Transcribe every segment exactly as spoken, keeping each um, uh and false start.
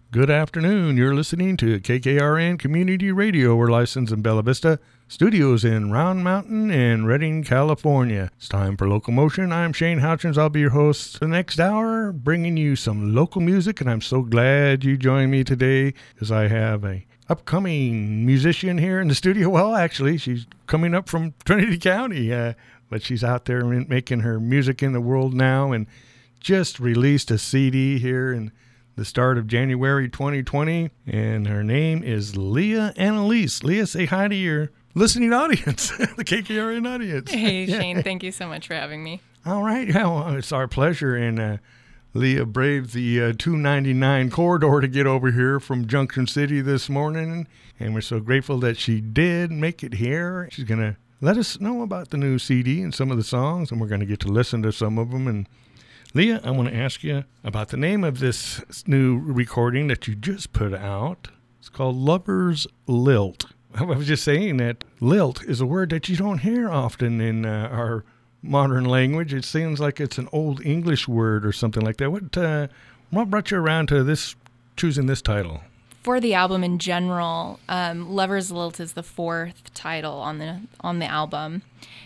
Good afternoon. You're listening to K K R N Community Radio. We're licensed in Bella Vista, studios in Round Mountain and Redding, California. It's time for Locomotion. I'm Shane Houchins. I'll be your host for the next hour, bringing you some local music, and I'm so glad you joined me today because I have a upcoming musician here in the studio. Well, actually, she's coming up from Trinity County, uh, but she's out there making her music in the world now and just released a C D here in the start of January twenty twenty, and her name is Leah Annalise. Leah, say hi to your listening audience, the K K R N audience. Hey, yeah. Shane, thank you so much for having me. All right, well, it's our pleasure, and uh, Leah braved the uh, two ninety-nine corridor to get over here from Junction City this morning, and we're so grateful that she did make it here. She's going to let us know about the new C D and some of the songs, and we're going to get to listen to some of them. And Leah, I want to ask you about the name of this new recording that you just put out. It's called Lover's Lilt. I was just saying that lilt is a word that you don't hear often in uh, our modern language. It seems like it's an old English word or something like that. What uh, what brought you around to this, choosing this title? For the album in general, um, Lover's Lilt is the fourth title on the on the album.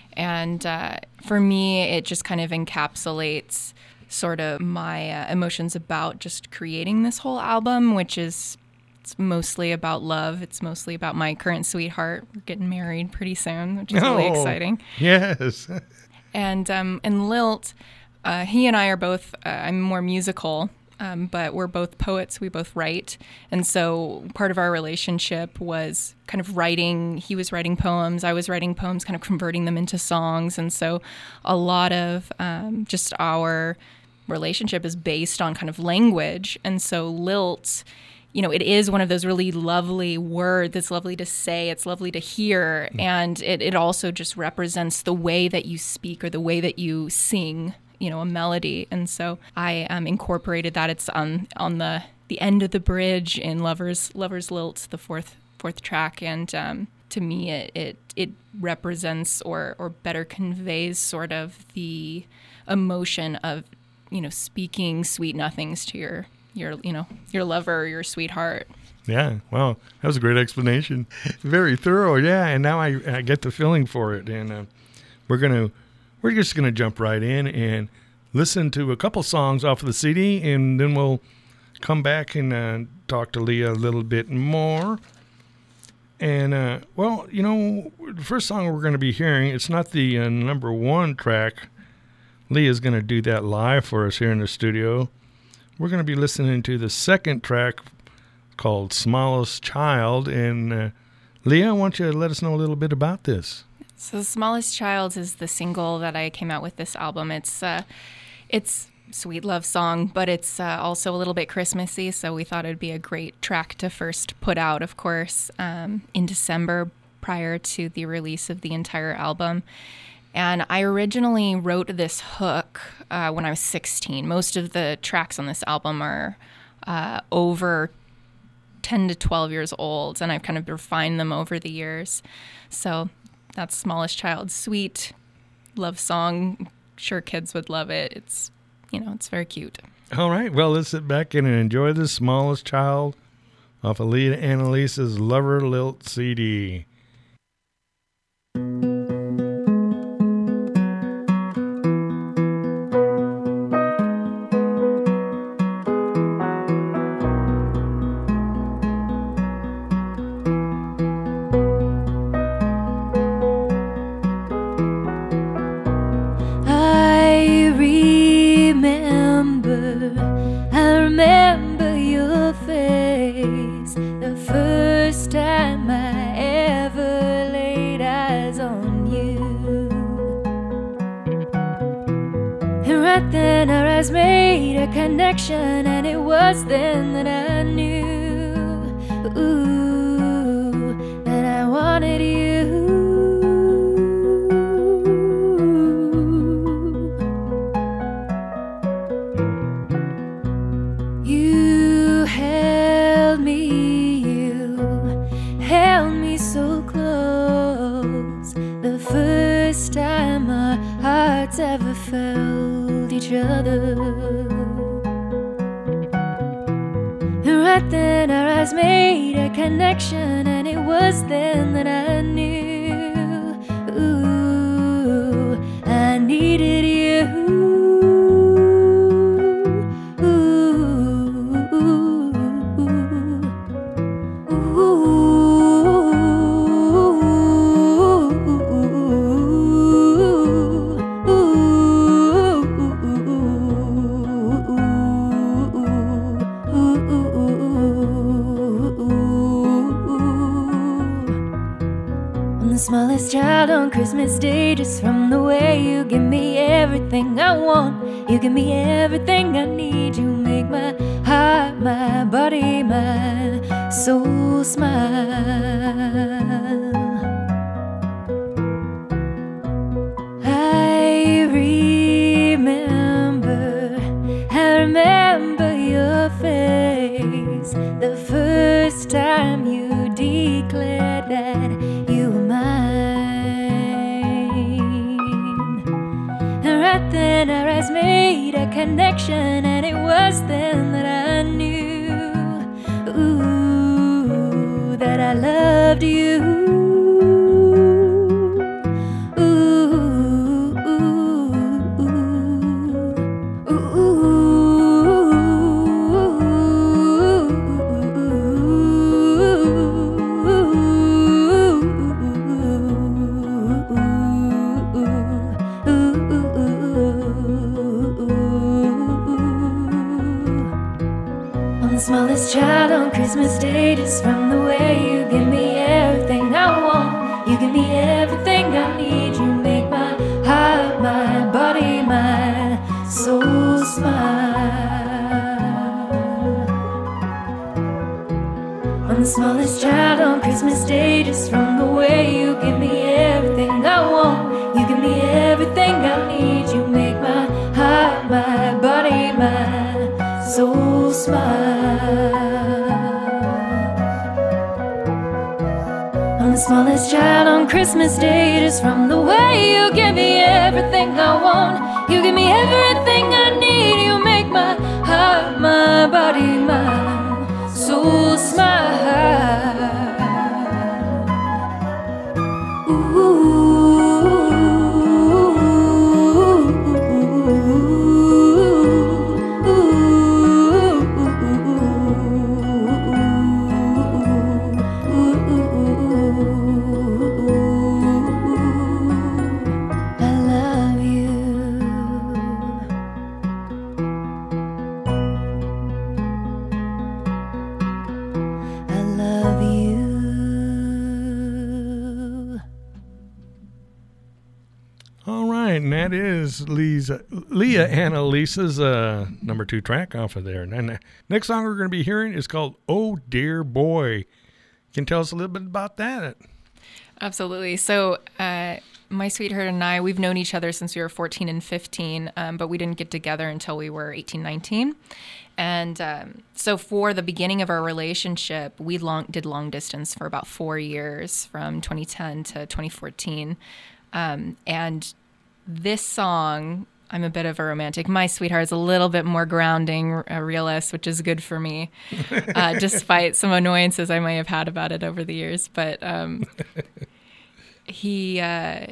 And uh, for me, it just kind of encapsulates sort of my uh, emotions about just creating this whole album, which is it's mostly about love. It's mostly about my current sweetheart. We're getting married pretty soon, which is oh, really exciting. Yes. and um, and Lilt, uh, he and I are both, uh, I'm more musical, um, but we're both poets. We both write. And so part of our relationship was kind of writing. He was writing poems. I was writing poems, kind of converting them into songs. And so a lot of um, just our relationship is based on kind of language. And so lilt, you know, it is one of those really lovely words. It's lovely to say. It's lovely to hear. And it, it also just represents the way that you speak or the way that you sing, you know, a melody. And so I um, incorporated that. It's on on the, the end of the bridge in Lover's Lover's Lilt, the fourth fourth track. And um, to me, it, it it represents or or better conveys sort of the emotion of, you know, speaking sweet nothings to your, your, you know, your lover or your sweetheart. Yeah, well, that was a great explanation. Very thorough, yeah. And now I, I get the feeling for it, and uh, we're gonna we're just gonna jump right in and listen to a couple songs off of the C D, and then we'll come back and uh, talk to Leah a little bit more. And uh, well, you know, the first song we're going to be hearing, it's not the uh, number one track. Leah's going to do that live for us here in the studio. We're going to be listening to the second track called Smallest Child. And uh, Leah, why don't you let us know a little bit about this? So Smallest Child is the single that I came out with this album. It's uh, it's sweet love song, but it's uh, also a little bit Christmassy, so we thought it'd be a great track to first put out, of course, um, in December prior to the release of the entire album. And I originally wrote this hook uh, when I was sixteen. Most of the tracks on this album are uh, over ten to twelve years old, and I've kind of refined them over the years. So that's Smallest Child. Sweet love song. Sure kids would love it. It's, you know, it's very cute. All right. Well, let's sit back and enjoy The Smallest Child off of Leah Annalise's Lover Lilt C D. Connection, and it was then that I knew, ooh, that I wanted you. You held me, you held me so close, the first time our hearts ever felt each other. right then our eyes made a connection, and it was then that I knew, ooh, I needed you. Smallest child on Christmas Day, just from the way you give me everything I want. You give me everything I need. You make my heart, my body, my soul smile. I remember, I remember your face the first time you declared that you were mine. And right then our eyes made a connection, and it was then that I knew, ooh, that I loved you. Smallest child on Christmas Day, just from the way you give me everything I want. You give me everything I need. You make my heart, my body, my soul smile. I'm the smallest child on Christmas Day, just from the way you give me everything I want. You give me everything I need. You make my heart, my body, my soul smile. I'm the smallest child on Christmas Day, just from the way you give me everything I want. You give me everything I need. You make my heart, my body, my soul smile. Ooh. And that is Lee's, Leah Annalisa's uh, number two track off of there. And then the next song we're going to be hearing is called Oh Dear Boy. Can you tell us a little bit about that? Absolutely. So uh, my sweetheart and I, we've known each other since we were fourteen and fifteen, um, but we didn't get together until we were eighteen, nineteen. And um, so for the beginning of our relationship, we long, did long distance for about four years, from twenty ten to twenty fourteen. Um, and this song, I'm a bit of a romantic. My sweetheart is a little bit more grounding, a realist, which is good for me, uh, despite some annoyances I may have had about it over the years. But um, he, uh,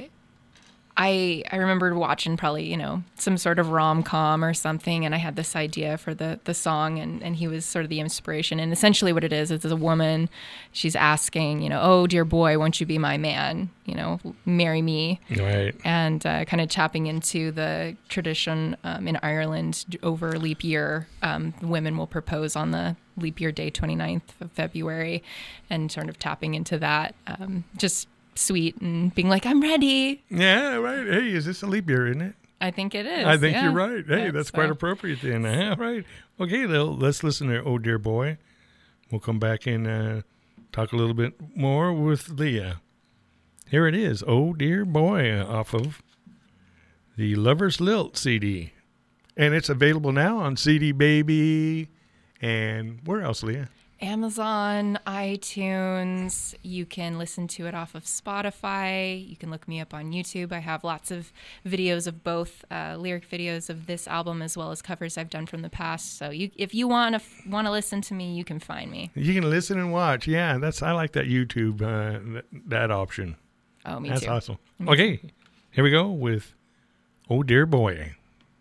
I, I remembered watching probably, you know, some sort of rom-com or something, and I had this idea for the, the song, and, and he was sort of the inspiration. And essentially what it is, is a woman, she's asking, you know, oh, dear boy, won't you be my man? You know, marry me. Right. And uh, kind of tapping into the tradition um, in Ireland over leap year. Um, women will propose on the leap year day, twenty-ninth of February, and sort of tapping into that. Um, just sweet and being like, I'm ready. Yeah, right. Hey, is this a leap year, isn't it? I think it is. I think yeah. you're right. Hey, yeah, that's so. quite appropriate then. Yeah, right. Okay, let's listen to Oh Dear Boy. We'll come back and uh, talk a little bit more with Leah. Here it is, Oh Dear Boy, off of the Lover's Lilt C D. And it's available now on C D Baby and where else, Leah? Amazon, iTunes. You can listen to it off of Spotify. You can look me up on YouTube. I have lots of videos of both uh, lyric videos of this album as well as covers I've done from the past. So you, if you want to want to listen to me, you can find me. You can listen and watch. Yeah, that's I like that YouTube uh, that, that option. Oh, me that's too. That's awesome. Me okay, too. Here we go with "Oh Dear Boy."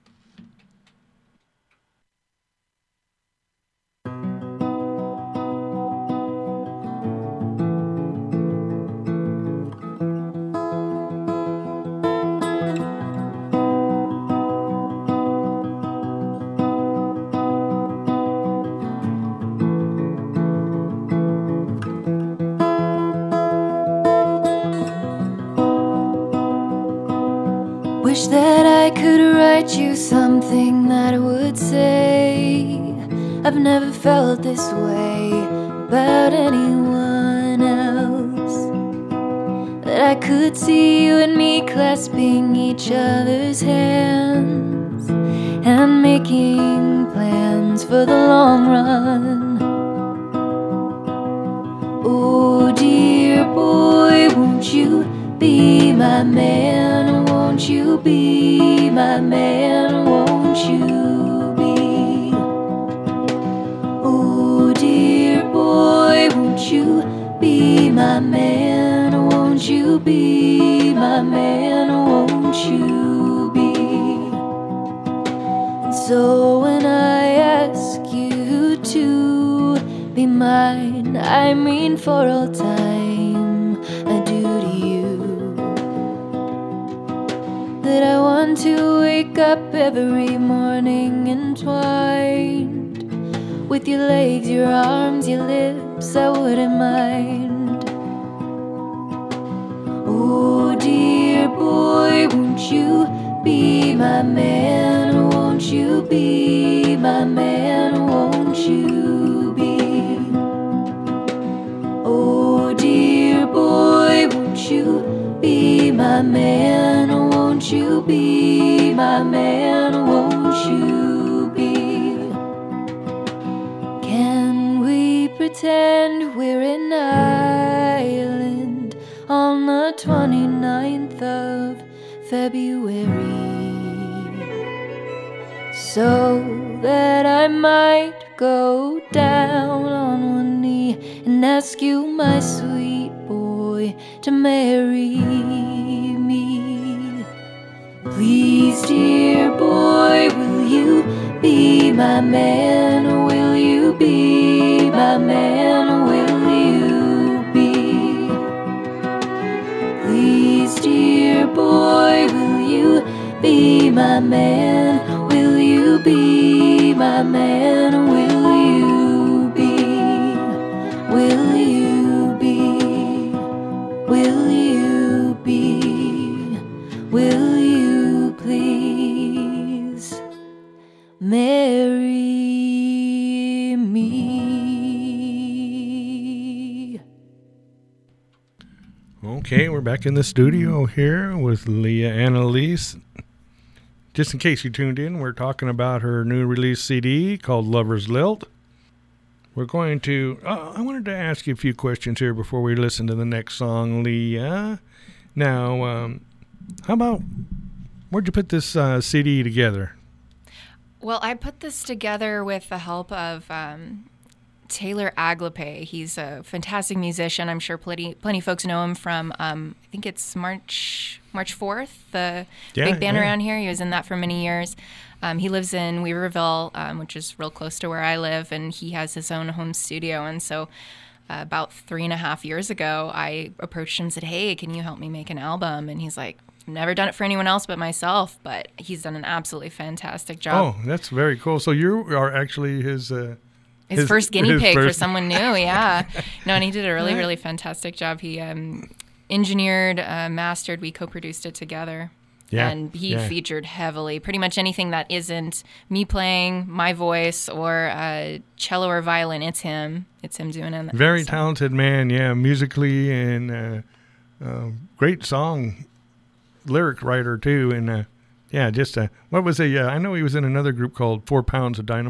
Wish that I could write you something that would say I've never felt this way about anyone else, that I could see you and me clasping each other's hands and making plans for the long run. Oh dear boy, won't you be my man? Won't you be my man? Won't you be? Oh dear boy, won't you be my man? Won't you be my man? Won't you be? And so when I ask you to be mine, I mean for all time, I do to you. That I want to wake up every morning entwined with your legs, your arms, your lips, I wouldn't mind. Oh dear boy, won't you be my man? Won't you be my man? Won't you be? Oh dear boy, won't you be my man? Won't you be my man? Won't you be? Can we pretend we're in Ireland on the twenty-ninth of February, so that I might go down on one knee and ask you, my sweet boy, to marry me? Please, dear boy, will you be my man? Will you be my man? Will you be? Please, dear boy, will you be my man? Will you be my man? Will you be? Will you be? Will you be? Will you please marry me? Okay, we're back in the studio here with Leah Annalise. Just in case you tuned in, we're talking about her new release C D called Lover's Lilt. We're going to, uh, I wanted to ask you a few questions here before we listen to the next song, Leah. Now, um, how about, where'd you put this uh, C D together? Well, I put this together with the help of um, Taylor Aglape. He's a fantastic musician. I'm sure plenty plenty of folks know him from, um, I think it's March March fourth, the yeah, big band yeah. around here. He was in that for many years. Um, he lives in Weaverville, um, which is real close to where I live, and he has his own home studio. And so uh, about three and a half years ago, I approached him and said, hey, can you help me make an album? And he's like, never done it for anyone else but myself, but he's done an absolutely fantastic job. Oh, that's very cool. So you are actually his... Uh, his, his first guinea his pig first... for someone new, yeah. No, and he did a really, really fantastic job. He um, engineered, uh, mastered, we co-produced it together. Yeah, and he yeah. featured heavily. Pretty much anything that isn't me playing, my voice, or uh, cello or violin, it's him. It's him doing it. Very so. talented man, yeah, musically, and uh, uh, great song lyric writer too. And uh, yeah, just uh, what was a? Uh, I know he was in another group called Four Pounds of Dynamite.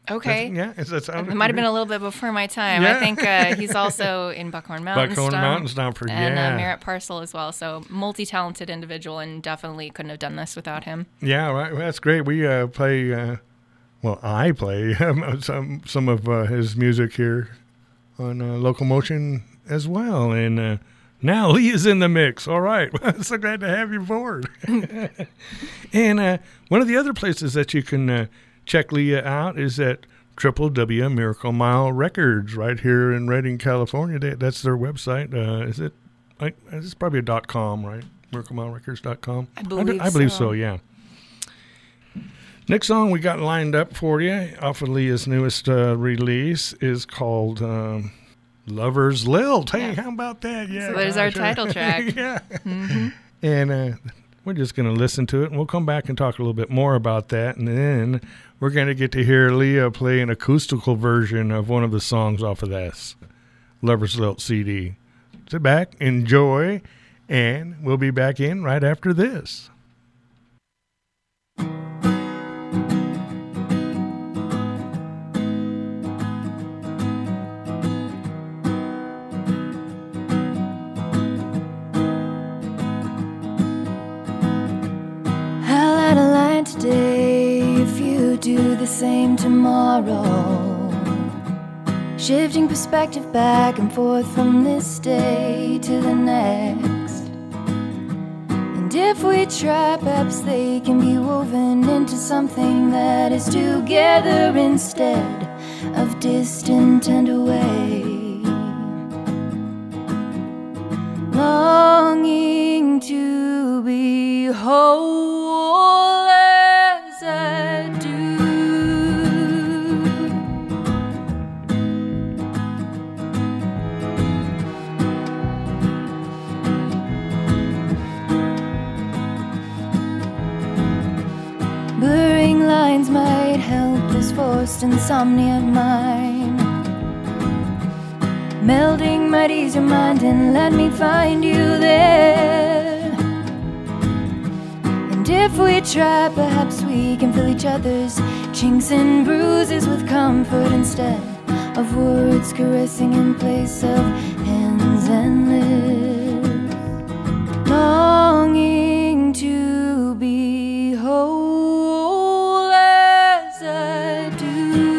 Okay. That's, yeah, is that sound It might have been a little bit before my time. Yeah. I think uh, he's also in Buckhorn Mountain Buckhorn Stomp Mountain Stomper, and yeah. uh, Merritt Parcel as well. So multi-talented individual, and definitely couldn't have done this without him. Yeah, right. Well, that's great. We uh, play, uh, well, I play um, some some of uh, his music here on uh, Locomotion as well. And uh, now Lee is in the mix. All right. So glad to have you aboard. And uh, one of the other places that you can uh, check Leah out is at w w w dot Miracle Mile Records right here in Redding, California. They, that's their website. Uh, is it? I, it's probably a dot com, right? miracle mile records dot com. I believe I, I believe so. so, yeah. Next song we got lined up for you off of Leah's newest uh, release is called um, Lover's Lilt. Hey, Yeah. how about that? Yeah. So there's our gosh. title track. Yeah. Mm-hmm. And uh, we're just going to listen to it, and we'll come back and talk a little bit more about that. And then we're going to get to hear Leah play an acoustical version of one of the songs off of this Lover's Lilt C D. Sit back, enjoy, and we'll be back in right after this. I'll add a line today if you do the same tomorrow. Shifting perspective back and forth from this day to the next. And if we try, perhaps they can be woven into something that is together instead of distant and away. Longing to be whole as I do. Blurring lines might help this forced insomnia of mine. Melding might ease your mind and let me find you there. And if we try, perhaps we can fill each other's chinks and bruises with comfort instead of words caressing in place of hands and lips. Longing to be whole as I do.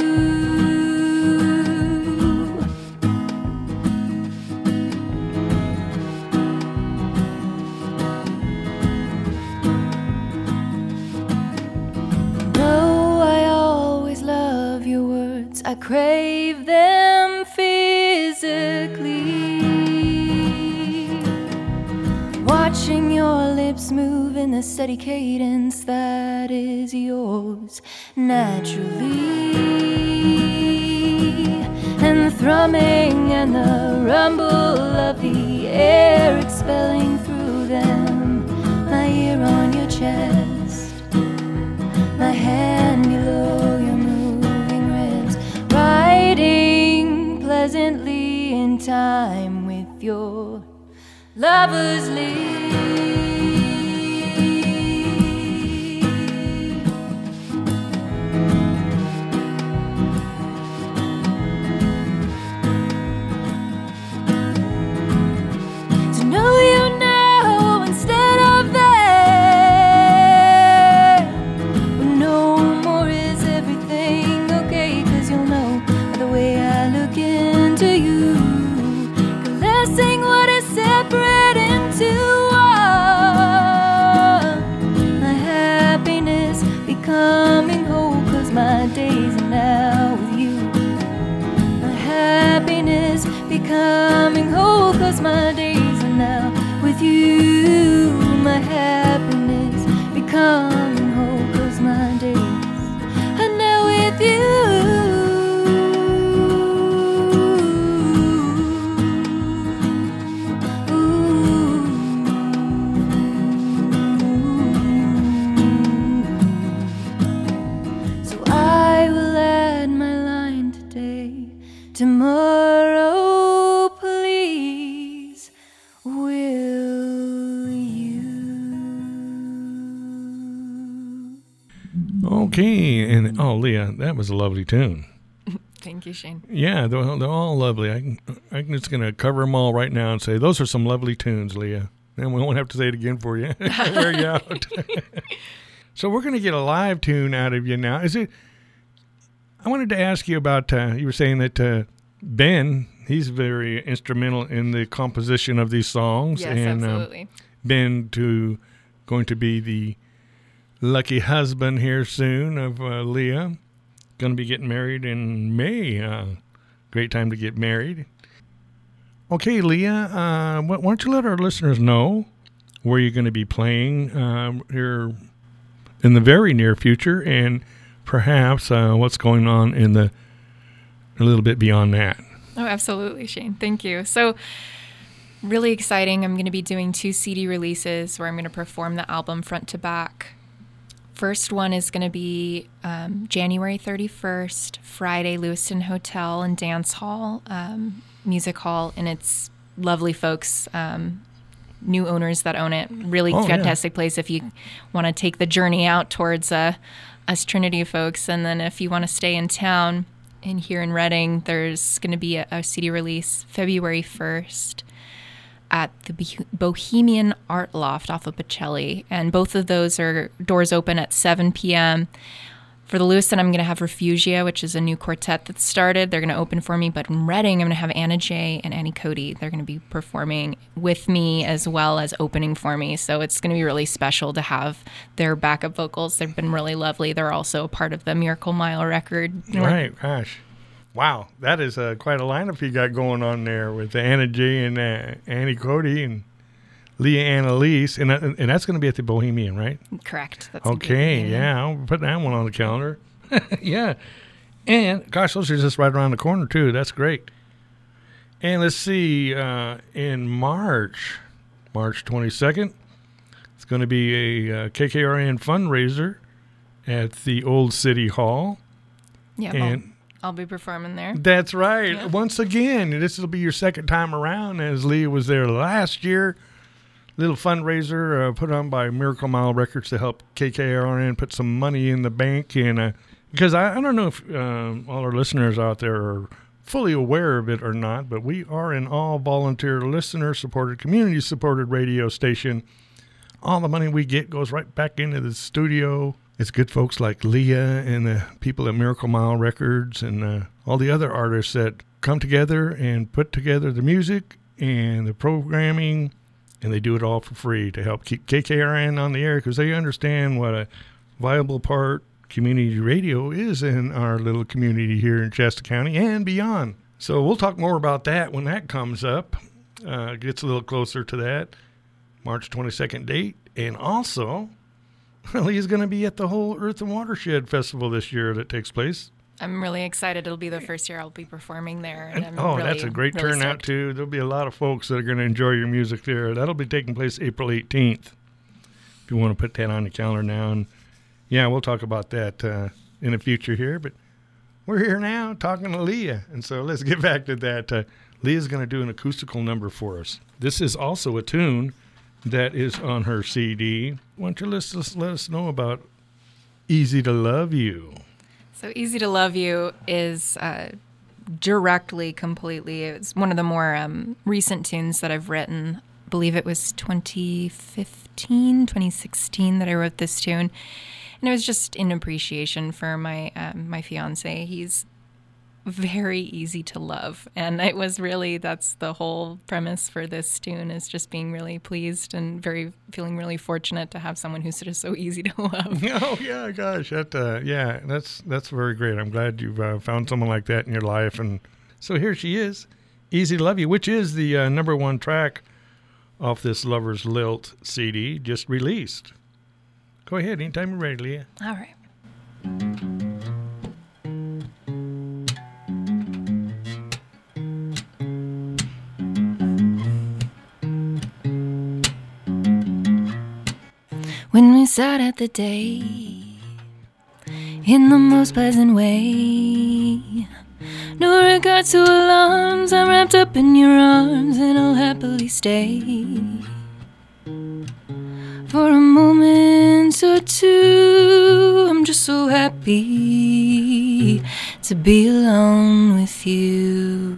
No, I always love your words. I crave them physically. Watching your lips move in the steady cadence that is yours naturally. And the thrumming and the rumble of the air expelling through them. My ear on your chest, my hand below your moving ribs, riding pleasantly in time with your lover's lead. To know you now instead of then, when no more is everything okay, 'cause you'll know by the way I look into you, caressing what is separate into one. My happiness becoming whole, 'cause my days are now with you. My happiness becoming whole, 'cause my days are now with you. My happiness becoming whole, 'cause my days are now with you. So I will add my line today. Tomorrow, please, will you? Okay, and And oh, Leah, that was a lovely tune. Thank you, Shane. Yeah, they're, they're all lovely. I can, I'm just going to cover them all right now and say, those are some lovely tunes, Leah. And we won't have to say it again for you. Wear you out. So we're going to get a live tune out of you now. Is it? I wanted to ask you about, uh, you were saying that uh, Ben, he's very instrumental in the composition of these songs. Yes, and, absolutely. Um, Ben to going to be the lucky husband here soon of uh, Leah. Going to be getting married in May. Uh, great time to get married. Okay, Leah, uh, why don't you let our listeners know where you're going to be playing uh, here in the very near future, and perhaps uh, what's going on in the a little bit beyond that. Oh, absolutely, Shane. Thank you. So, really exciting. I'm going to be doing two C D releases where I'm going to perform the album front to back. First one is going to be um, January thirty-first, Friday, Lewiston Hotel and Dance Hall, um, Music Hall, and it's lovely folks, um, new owners that own it. Really oh, fantastic yeah. place if you want to take the journey out towards uh, us Trinity folks. And then if you want to stay in town and here in Reading, there's going to be a, a C D release February first. At the Bohemian Art Loft off of Pacelli. And both of those are doors open at seven p.m. For the Lewiston, I'm going to have Refugia, which is a new quartet that's started. They're going to open for me. But in Reading, I'm going to have Anna J. and Annie Cody. They're going to be performing with me as well as opening for me. So it's going to be really special to have their backup vocals. They've been really lovely. They're also a part of the Miracle Mile record. Right, gosh. Wow, that is uh, quite a lineup you got going on there with Anna J. and uh, Annie Cody and Leah Annalise. And, uh, and that's going to be at the Bohemian, right? Correct. That's okay, yeah, I'll put that one on the calendar. Yeah. And, gosh, those are just right around the corner, too. That's great. And let's see, uh, in March, March twenty-second, it's going to be a uh, K K R N fundraiser at the Old City Hall. Yeah, and well, I'll be performing there. That's right. Yeah. Once again, this will be your second time around, as Leah was there last year. Little fundraiser uh, put on by Miracle Mile Records to help K K R N put some money in the bank. And uh, because I, I don't know if um, all our listeners out there are fully aware of it or not, but we are an all-volunteer, listener-supported, community-supported radio station. All the money we get goes right back into the studio. It's good folks like Leah and the people at Miracle Mile Records and uh, all the other artists that come together and put together the music and the programming, and they do it all for free to help keep K K R N on the air because they understand what a viable part community radio is in our little community here in Shasta County and beyond. So we'll talk more about that when that comes up. Uh, gets a little closer to that March twenty-second date. And also, Leah's going to be at the whole Earth and Watershed Festival this year that takes place. I'm really excited. It'll be the first year I'll be performing there. And I'm oh, really, that's a great really turnout, stoked. too. There'll be a lot of folks that are going to enjoy your music there. That'll be taking place April eighteenth, if you want to put that on the calendar now. And, yeah, we'll talk about that uh, in the future here. But we're here now talking to Leah, and so let's get back to that. Uh, Leah's going to do an acoustical number for us. This is also a tune that is on her C D. Why don't you let's, let's let us know about Easy to Love You? So Easy to Love You is uh, directly, completely, it's one of the more um, recent tunes that I've written. I believe it was twenty fifteen, twenty sixteen that I wrote this tune. And it was just in appreciation for my um, my fiance. He's very easy to love. And it was really, that's the whole premise for this tune, is just being really pleased and very feeling really fortunate to have someone who's just so easy to love. Oh, yeah, gosh. That, uh, yeah, that's that's very great. I'm glad you've uh, found someone like that in your life. And so here she is, Easy to Love You, which is the uh, number one track off this Lover's Lilt C D just released. Go ahead, anytime you're ready, Leah. All right. When we sat at the day in the most pleasant way, no regards to alarms, I'm wrapped up in your arms and I'll happily stay for a moment moment or two. I'm just so happy to be alone with you.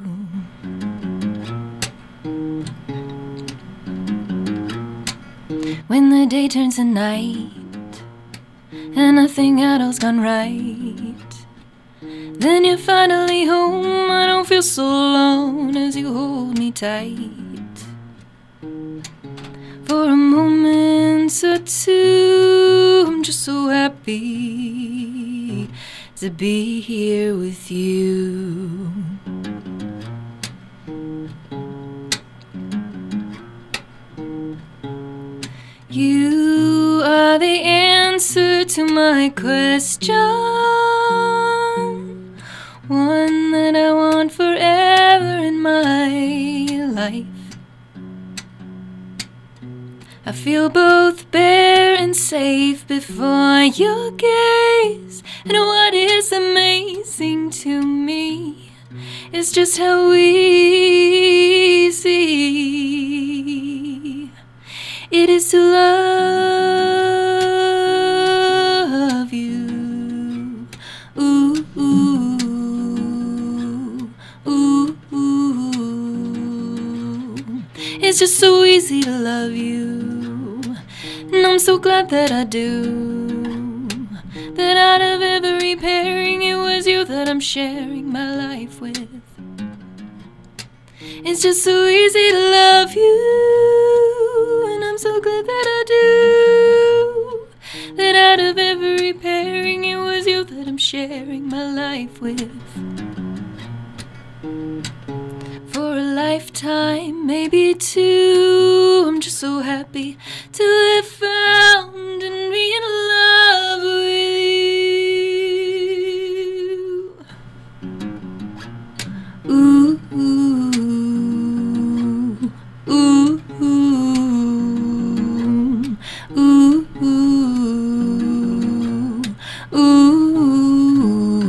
When the day turns to night and nothing at all's gone right, then you're finally home. I don't feel so alone as you hold me tight. For a moment or two, I'm just so happy to be here with you. You are the answer to my question, one that I want forever in my life. I feel both bare and safe before your gaze. And what is amazing to me is just how easy it is to love you. Ooh, ooh, ooh, ooh. It's just so easy to love you. And I'm so glad that I do. That out of every pairing, it was you that I'm sharing my life with. It's just so easy to love you. And I'm so glad that I do. That out of every pairing, it was you that I'm sharing my life with. For a lifetime, maybe two. I'm just so happy to have found and be in love with you. Ooh, ooh, ooh, ooh, ooh, ooh, ooh.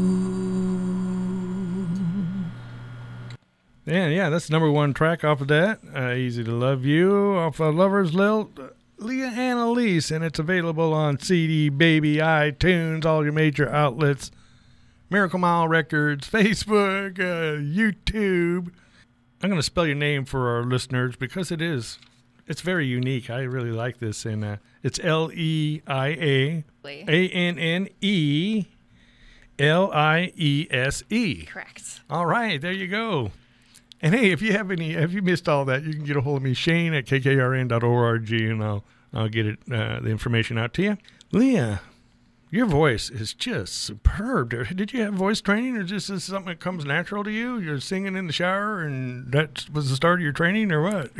Yeah, yeah, that's the number one track off of that. Uh, Easy to Love You off of Lover's Lilt, Leah Annalise, and it's available on C D, Baby, iTunes, all your major outlets, Miracle Mile Records, Facebook, uh, YouTube. I'm going to spell your name for our listeners because it is, it's very unique. I really like this, and uh, it's L E I A A N N E L I E S E. Correct. All right, there you go. And hey, if you have any, if you missed all that, you can get a hold of me, Shane at K K R N dot org, and I'll I'll get it uh, the information out to you. Leah, your voice is just superb. Did you have voice training, or just is something that comes natural to you? You're singing in the shower, and that was the start of your training, or what?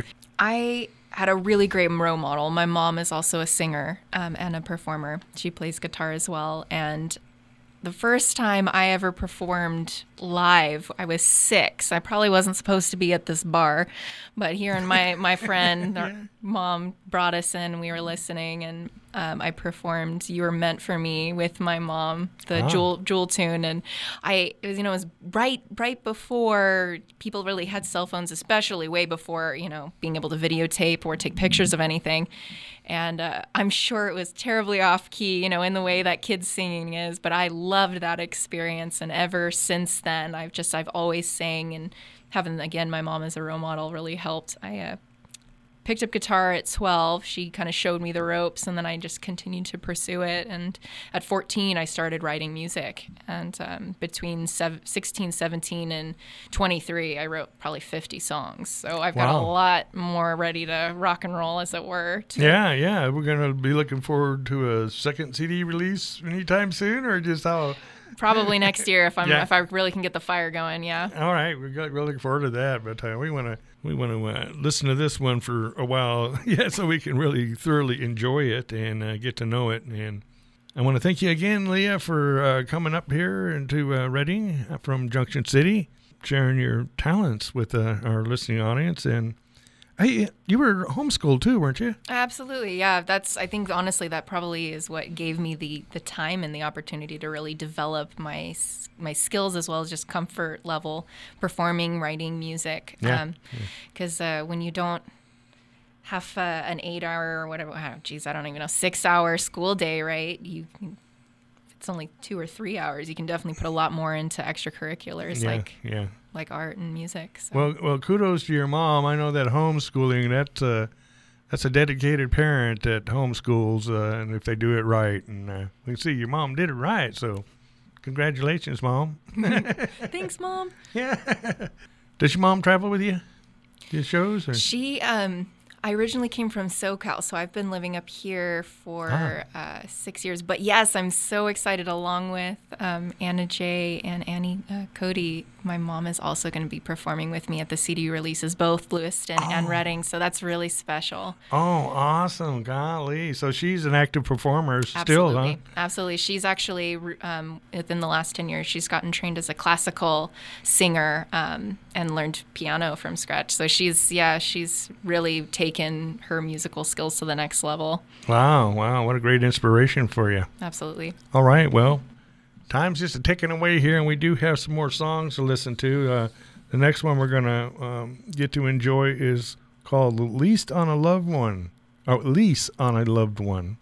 I had a really great role model. My mom is also a singer um, and a performer. She plays guitar as well, and the first time I ever performed live, I was six. I probably wasn't supposed to be at this bar, but here and my, my friend, Yeah. our mom brought us in. We were listening, and um, I performed "You Were Meant for Me" with my mom, the Ah. Jewel Jewel tune, and I it was you know it was right right before people really had cell phones, especially way before you know being able to videotape or take pictures of anything. And uh, I'm sure it was terribly off key, you know, in the way that kids singing is, but I loved that experience. And ever since then, I've just, I've always sang, and having, again, my mom as a role model really helped. I uh, picked up guitar at twelve. She kind of showed me the ropes, and then I just continued to pursue it. And at fourteen, I started writing music. And um, between sixteen, seventeen, and twenty-three, I wrote probably fifty songs. So I've got Wow. a lot more ready to rock and roll, as it were. to- Yeah, yeah. We're going to be looking forward to a second C D release anytime soon, or just how? Probably next year if I'm Yeah. if I really can get the fire going. Yeah. All right, we're go- we're looking forward to that. But uh, we want to we want to uh, listen to this one for a while, yeah, so we can really thoroughly enjoy it and uh, get to know it. And I want to thank you again, Leah, for uh, coming up here into uh, Reading from Junction City, sharing your talents with uh, our listening audience. And hey, you were homeschooled too, weren't you? Absolutely. Yeah. That's, I think, honestly, that probably is what gave me the, the time and the opportunity to really develop my s- my skills, as well as just comfort level performing, writing music. Yeah. Um, 'cause uh, when you don't half uh, an eight-hour or whatever. Oh, geez, I don't even know. Six-hour school day, right? You, can, if it's only two or three hours, you can definitely put a lot more into extracurriculars Yeah, like yeah. like art and music. So. Well, well, kudos to your mom. I know that homeschooling, that's uh, that's a dedicated parent that homeschools, uh, and if they do it right, and uh, we can see your mom did it right. So, congratulations, Mom. Thanks, Mom. Yeah. Does your mom travel with you to shows? Or? She, um, I originally came from SoCal, so I've been living up here for Ah. uh, six years. But yes, I'm so excited. Along with um, Anna J and Annie uh, Cody, my mom is also going to be performing with me at the C D releases, both Lewiston and Oh. Reading. So that's really special. Oh, awesome. Golly. So she's an active performer still, Absolutely. huh? Absolutely. She's actually, um, within the last ten years, she's gotten trained as a classical singer um, and learned piano from scratch. So she's, yeah, she's really taken her musical skills to the next level. Wow, wow. What a great inspiration for you. Absolutely. All right, well, time's just a ticking away here, and we do have some more songs to listen to. Uh, the next one we're going to um, get to enjoy is called Least on a Loved One, or Lease on a Loved One.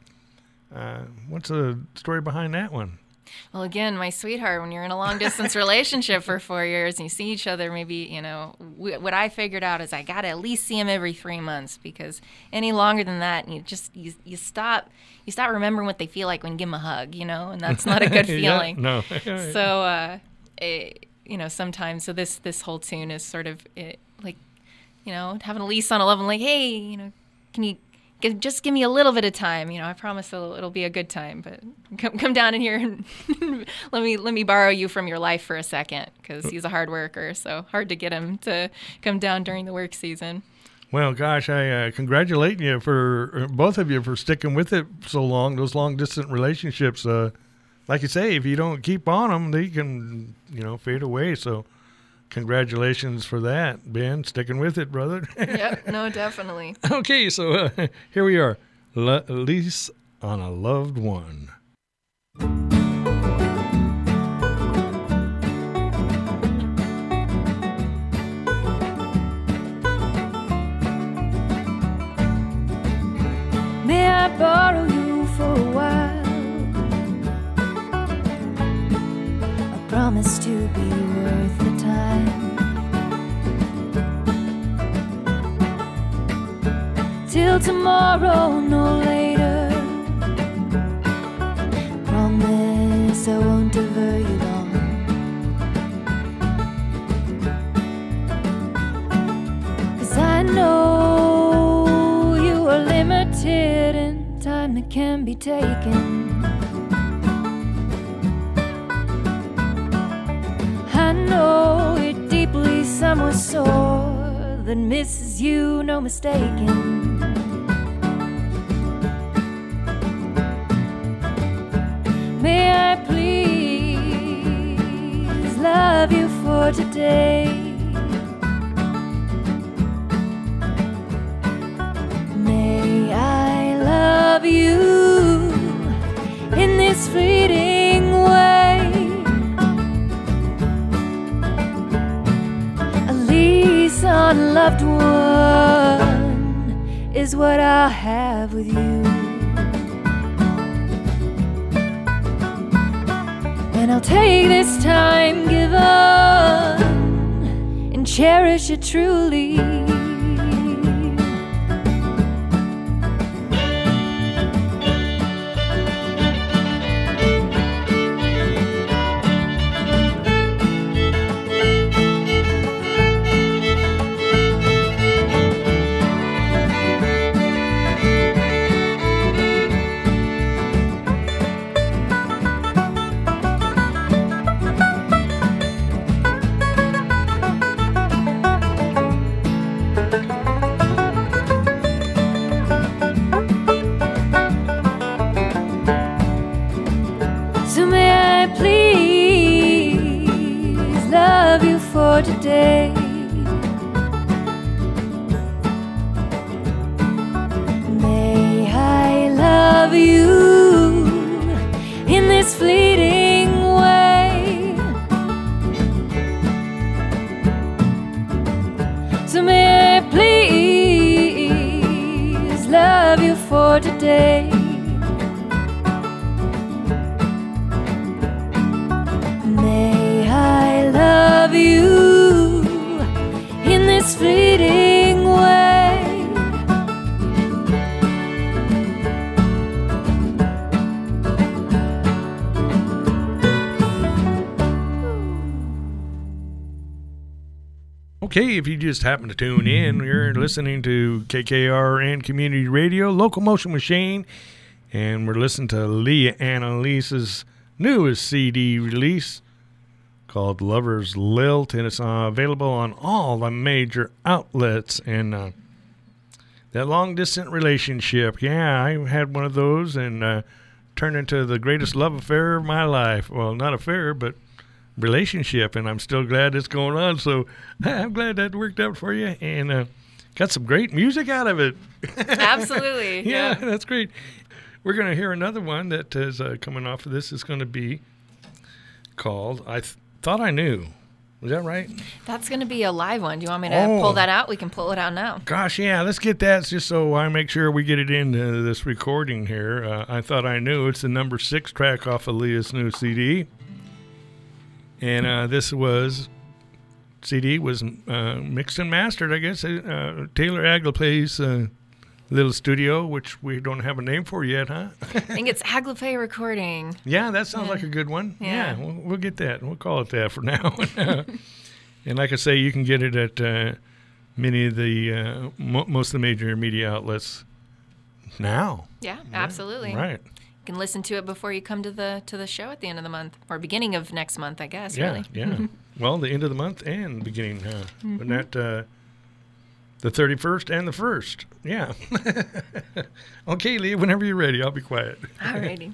Uh, what's the story behind that one? Well, again, my sweetheart, when you're in a long distance relationship for four years and you see each other, maybe, you know, w- what I figured out is I got to at least see him every three months because any longer than that, you just, you, you stop, you stop remembering what they feel like when you give them a hug, you know, and that's not a good feeling. Yeah, no. So, uh, it, you know, sometimes, so this, this whole tune is sort of it, like, you know, having a lease on a love and like, hey, you know, can you, Give, just give me a little bit of time, you know. I promise it'll, it'll be a good time. But come come down in here and let me let me borrow you from your life for a second, because he's a hard worker. So hard to get him to come down during the work season. Well, gosh, I uh, congratulate you for uh, both of you for sticking with it so long. Those long distance relationships, uh, like you say, if you don't keep on them, they can, you know, fade away. So, congratulations for that, Ben. Sticking with it, brother. Yep, no, definitely. Okay, so uh, here we are. Le- Lease on a Loved One. May I borrow you for a while? I promise to be worth the time. Till tomorrow, no later. Promise I won't defer you long. Cause I know you are limited in time that can be taken. I know it deeply somewhere sore that misses you, no mistaking. May I please love you for today? May I love you in this fleeting way? A lease on a loved one is what I'll have with you. And I'll take this time given and cherish it truly. So may I please love you for today? May I love you in this fleeting way? So may I please day. May I love you in this fleeting way. Okay, if you just happen to tune in, you're listening to K K R N Community Radio, Local Motion with Shane, and we're listening to Leah Annalise's newest C D release called Lover's Lilt, and it's uh, available on all the major outlets. And uh, that long-distance relationship, yeah, I had one of those, and uh, turned into the greatest love affair of my life. Well, not affair, but relationship, and I'm still glad it's going on, so I'm glad that worked out for you, and uh, got some great music out of it. Absolutely. yeah, yeah, that's great. We're going to hear another one that is uh, coming off of this. Is going to be called I Th- Thought I Knew. Is that right? That's going to be a live one. Do you want me to Oh. pull that out? We can pull it out now. Gosh, yeah, let's get that just so I make sure we get it into this recording here. Uh, I Thought I Knew. It's the number six track off of Leah's new C D. And uh, this was, C D was uh, mixed and mastered, I guess. Uh, Taylor Agleplay's uh, little studio, which we don't have a name for yet, huh? I think it's Agleplay Recording. Yeah, that sounds Yeah. like a good one. Yeah. Yeah, we'll, we'll get that. We'll call it that for now. And like I say, you can get it at uh, many of the, uh, mo- most of the major media outlets now. Yeah, absolutely. Right. You can listen to it before you come to the to the show at the end of the month, or beginning of next month, I guess, Yeah, really. yeah. Well, the end of the month and beginning, uh, but not uh, the thirty-first and the first. Yeah. Okay, Leah, whenever you're ready, I'll be quiet. Alrighty.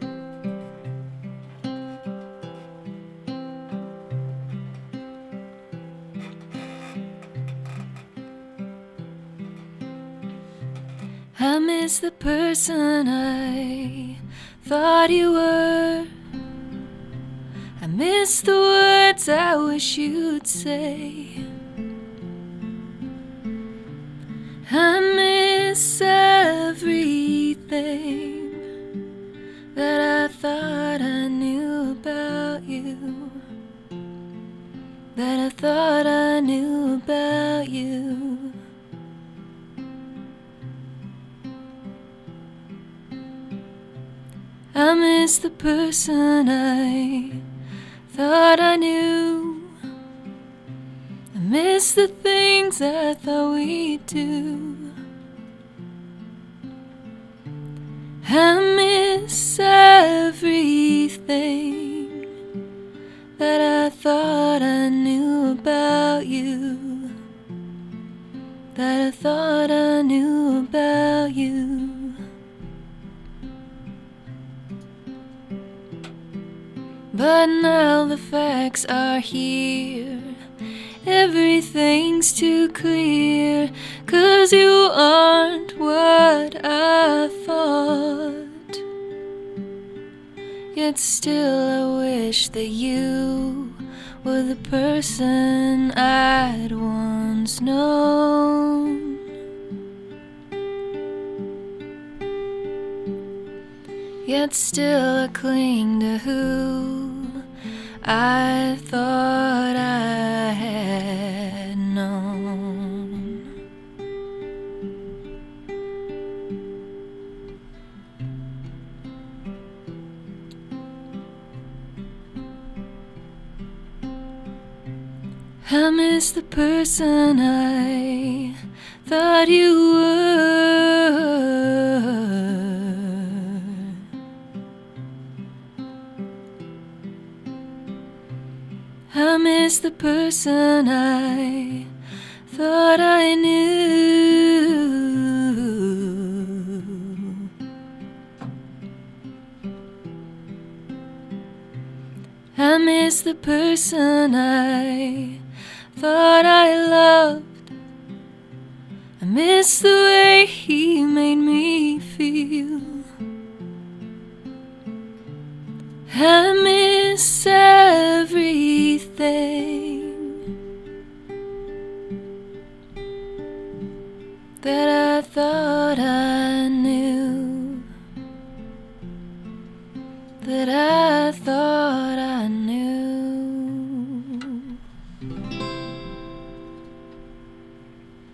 I miss the person I thought you were. I miss the words I wish you'd say. I miss everything that I thought I knew about you. That I thought I knew about you. I miss the person I thought I knew. I miss the things I thought we'd do. I miss everything that I thought I knew about you. That I thought I knew about you. But now the facts are here. Everything's too clear. 'Cause you aren't what I thought. Yet still I wish that you were the person I'd once known. Yet still I cling to who I thought I had known. I miss the person I thought you were. I miss the person I thought I knew. I miss the person I thought I loved. I miss the way he made me feel. I miss everything that I thought I knew.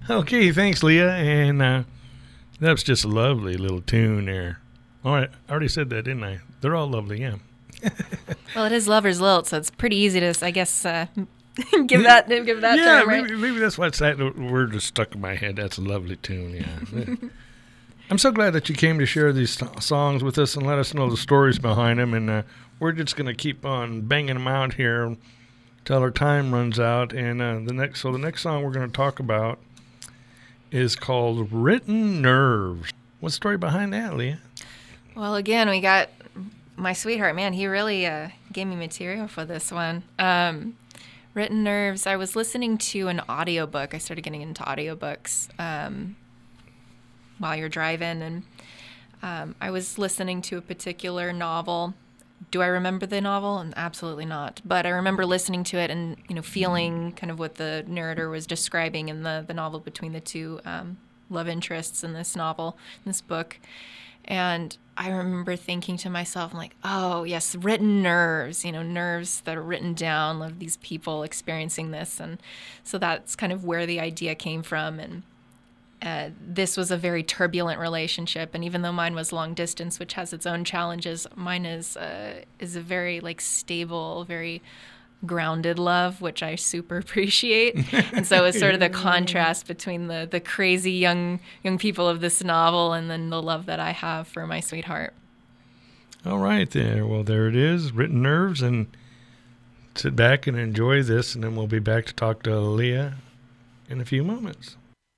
Okay, thanks, Leah. And uh, that's just a lovely little tune there. All right, I already said that, didn't I? They're all lovely, yeah. Well, it is Lover's Lilt, so it's pretty easy to, I guess, uh, give that give that yeah, term, right? maybe, maybe that's what's that word just stuck in my head. That's a lovely tune, yeah. I'm so glad that you came to share these songs with us and let us know the stories behind them. And uh, we're just going to keep on banging them out here until our time runs out. And uh, the next, so the next song we're going to talk about is called "Written Nerves." What's the story behind that, Leah? Well, again, we got my sweetheart. Man, he really uh, gave me material for this one. Um, Written Nerves. I was listening to an audiobook. I started getting into audiobooks. Um, while you're driving, and um, I was listening to a particular novel. Do I remember the novel? And absolutely not. But I remember listening to it and, you know, feeling kind of what the narrator was describing in the, the novel between the two um, love interests in this novel, in this book. And I remember thinking to myself, I'm like, oh, yes, written nerves, you know, nerves that are written down of these people experiencing this. And so that's kind of where the idea came from. And Uh, this was a very turbulent relationship, and even though mine was long distance, which has its own challenges, mine is uh, is a very like stable, very grounded love, which I super appreciate. And so it's sort of the contrast between the the crazy young young people of this novel and then the love that I have for my sweetheart. All right, there. Well, there it is, Written Nerves, and sit back and enjoy this, and then we'll be back to talk to Leah in a few moments.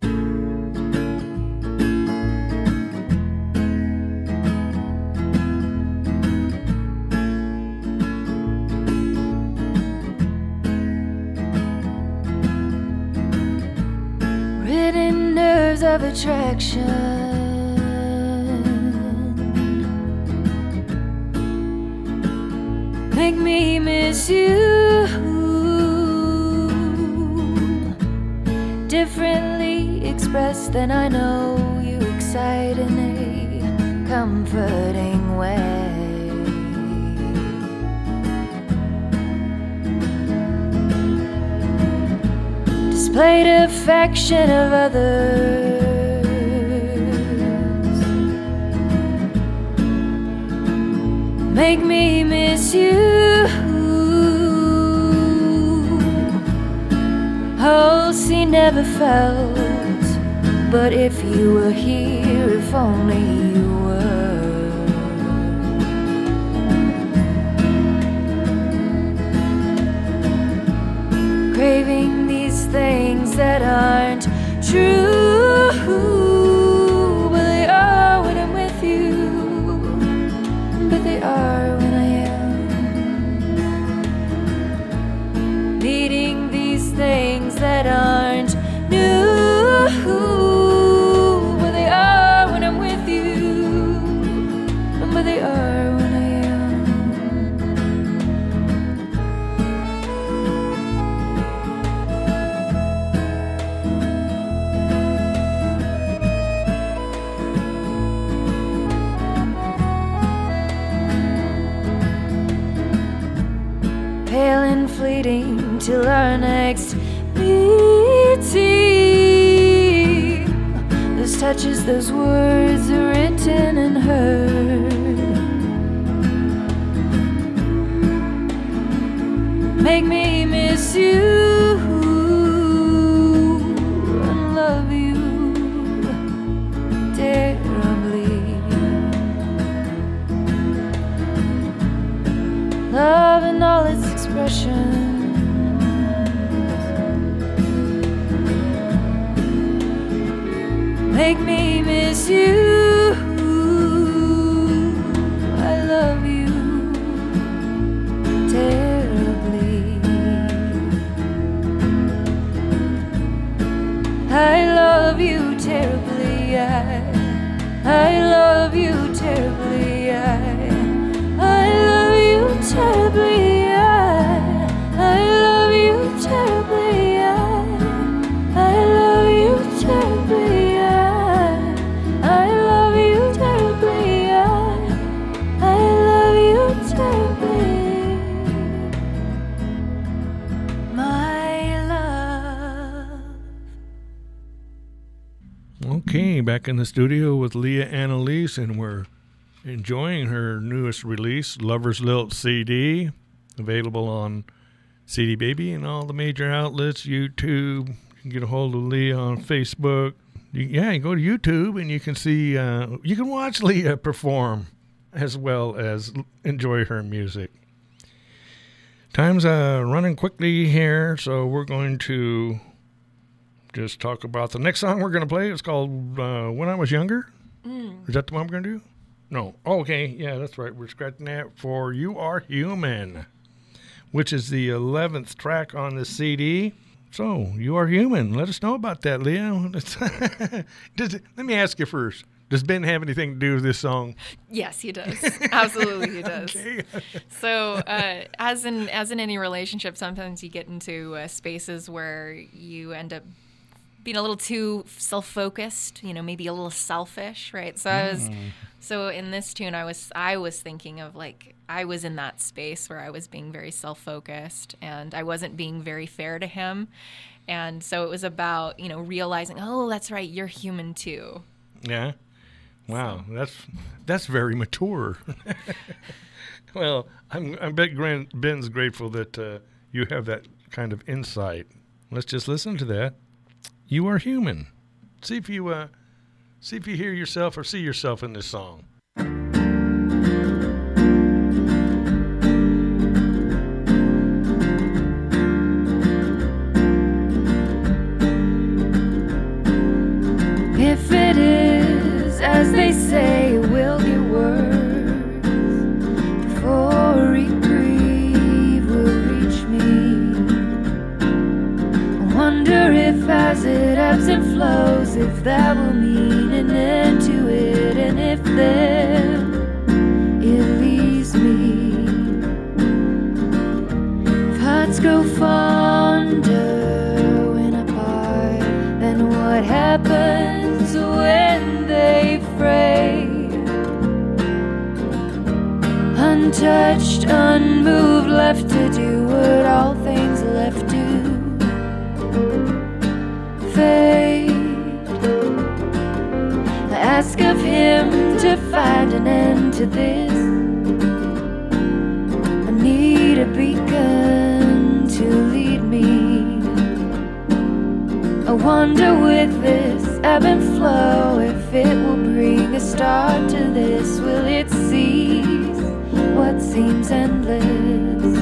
Written nerves of attraction make me miss you differently expressed than I know you excite in a comforting way. Displayed affection of others make me miss you. Oh, see, never felt, but if you were here, if only you were. Craving these things that aren't true, but they are when I'm with you, but they are when I am. Needing these things that aren't new, but they are when I'm with you, but they are when I am. Pale and fleeting till our next meeting. Those touches, those words are written and heard. Make me miss you and love you terribly. Love in all its expressions. Make me miss you. I love you terribly. I love you terribly. I, I love you terribly. I, I love you terribly. I, I love you terribly. I, I love you terribly. I, I love you terribly. I, I love you terribly. My love. Okay, back in the studio with Leah Annalise, and we're enjoying her newest release, Lover's Lilt C D, available on C D Baby and all the major outlets, YouTube. You can get a hold of Leah on Facebook. You, yeah, you go to YouTube and you can see, uh, you can watch Leah perform as well as enjoy her music. Time's uh, running quickly here, so we're going to just talk about the next song we're going to play. It's called uh, When I Was Younger. Mm. Is that the one we're going to do? No. Oh, okay. Yeah, that's right. We're scratching that for You Are Human, which is the eleventh track on the C D. So, You Are Human. Let us know about that, Leah. Does it, let me ask you first. Does Ben have anything to do with this song? Yes, he does. Absolutely, he does. Okay. So, uh, as in as in any relationship, sometimes you get into uh, spaces where you end up being a little too self-focused, you know, maybe a little selfish, right? So I was, mm. so in this tune, I was, I was thinking of like, I was in that space where I was being very self-focused and I wasn't being very fair to him. And so it was about, you know, realizing, oh, that's right, you're human too. Yeah. Wow. So. That's, that's very mature. Well, I'm, I bet Ben's grateful that uh, you have that kind of insight. Let's just listen to that. You Are Human. See if you uh, see if you hear yourself or see yourself in this song. If it is as they say, it will get worse before reprieve will reach me. I wonder if as it ebbs and flows, if that will mean an end to it, and if then it leaves me. If hearts go fonder when apart, then what happens when they fray? Untouched, unmoved, left to do what all things left do. Fate. I ask of him to find an end to this. I need a beacon to lead me. I wonder with this ebb and flow if it will bring a start to this. Will it cease what seems endless?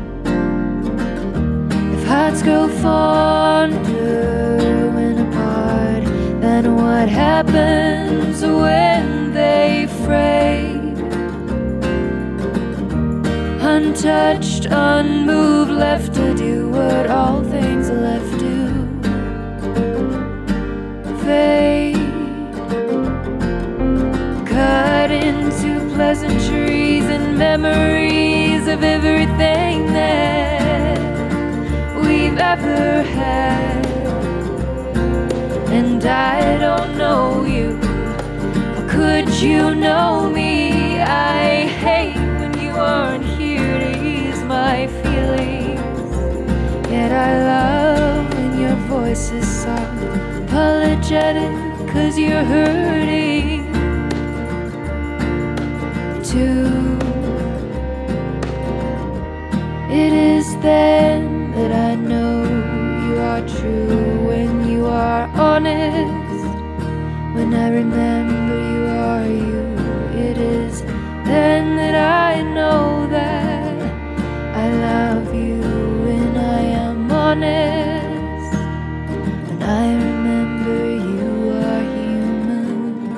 If hearts go fonder when apart, then what happens when they fray? Untouched, unmoved, left to do what all things left do. Fade, cut into pleasantries and memories of everything that we've ever had. And I don't know you, how could you know me? I hate when you aren't here to ease my feelings, yet I love when your voice is soft, apologetic, cause you're hurting too. It is then that I know you are true, when you are honest, when I remember you are you. It is then that I know that I love you, when I am honest, when I remember you are human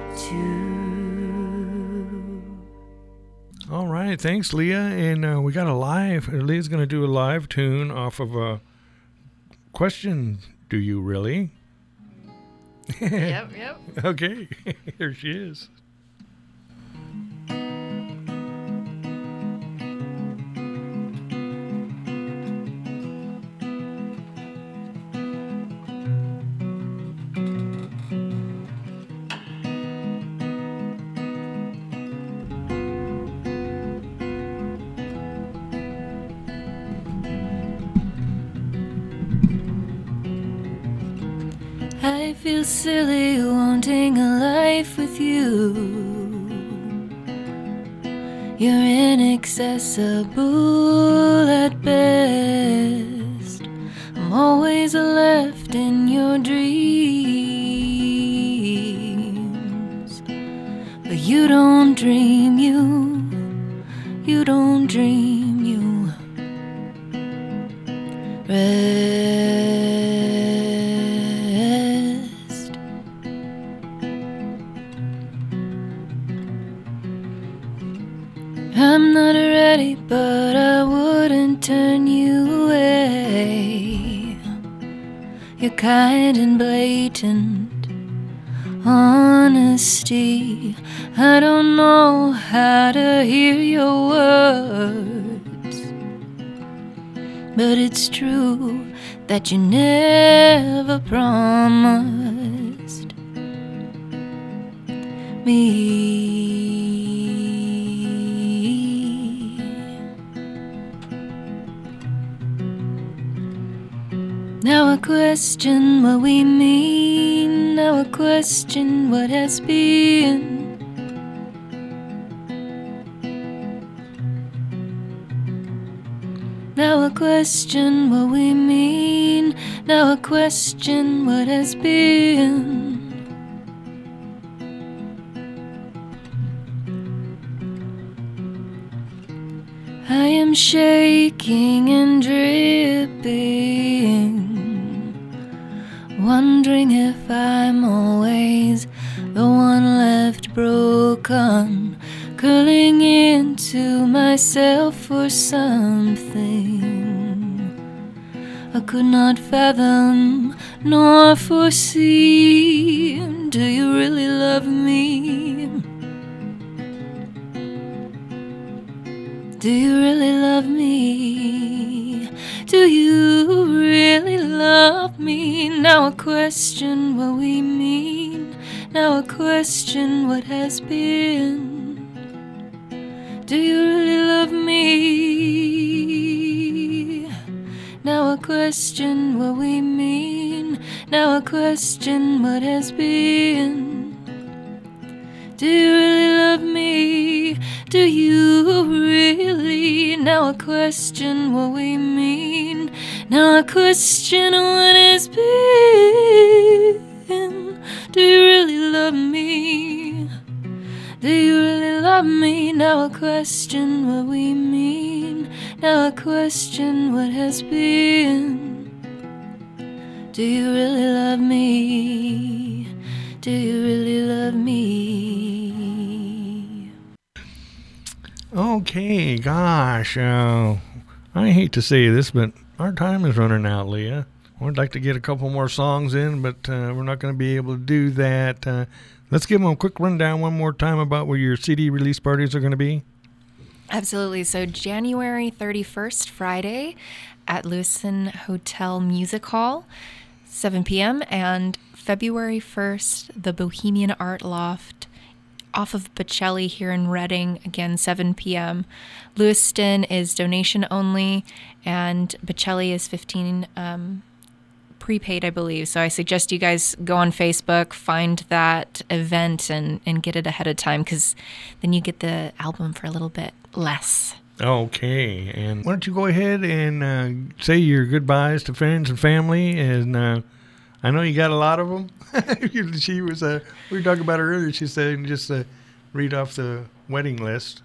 too. All right, thanks, Leah. And uh, we got a live, Leah's going to do a live tune off of a question, do you really? Yep, yep. Okay, here she is. I feel silly wanting a life with you. You're inaccessible at best. I'm always left in your dreams. But you don't dream, you, you don't dream, you rest. I'm not ready, but I wouldn't turn you away. You're kind and blatant honesty. I don't know how to hear your words, but it's true that you never promised me. Now I question what we mean. Now I question what has been. Now I question what we mean. Now I question what has been. I am shaking and dripping, wondering if I'm always the one left broken, curling into myself for something I could not fathom nor foresee. Do you really love me? Do you really love me? Do you really love me? Now I question what we mean. Now I question what has been. Do you really love me? Now I question what we mean. Now I question what has been. Do you really love me? Do you really? Now I question what we mean. Now I question what has been. Do you really love me? Do you really love me? Now I question what we mean. Now I question what has been. Do you really love me? Do you really love me? Okay, gosh, uh, I hate to say this, but our time is running out, Leah. I'd like to get a couple more songs in, but uh, we're not going to be able to do that. Uh, let's give them a quick rundown one more time about where your C D release parties are going to be. Absolutely. So January thirty-first, Friday, at Lewiston Hotel Music Hall, seven p.m., and February first, the Bohemian Art Loft off of Bocelli here in Reading, again, seven p.m. Lewiston is donation only, and Bocelli is fifteen um, prepaid, I believe. So I suggest you guys go on Facebook, find that event, and, and get it ahead of time, because then you get the album for a little bit less. Okay, and why don't you go ahead and uh, say your goodbyes to friends and family, and uh, I know you got a lot of them. She was, uh, we were talking about her earlier. She said, just uh, read off the wedding list.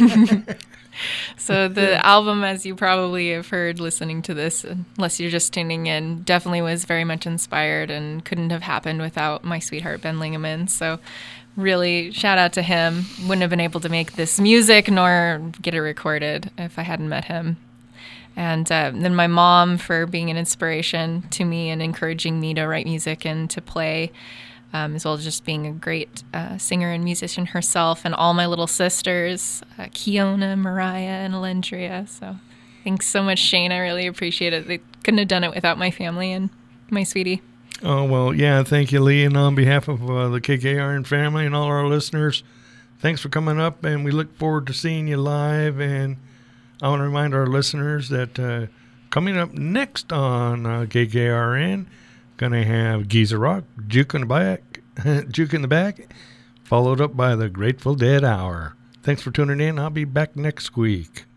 So the album, as you probably have heard listening to this, unless you're just tuning in, definitely was very much inspired and couldn't have happened without my sweetheart, Ben Lingaman. So really, shout out to him. Wouldn't have been able to make this music nor get it recorded if I hadn't met him. And uh, then my mom for being an inspiration to me and encouraging me to write music and to play, um, as well as just being a great uh, singer and musician herself. And all my little sisters, uh, Kiona, Mariah, and Alendria. So thanks so much, Shane. I really appreciate it. They couldn't have done it without my family and my sweetie. Oh, well, yeah, thank you, Lee. And on behalf of uh, the K K R N family and all our listeners, thanks for coming up, and we look forward to seeing you live. And I want to remind our listeners that uh, coming up next on uh, K K R N, Gonna have Geezer Rock, Juke in the back, Juke in the back, followed up by the Grateful Dead Hour. Thanks for tuning in. I'll be back next week.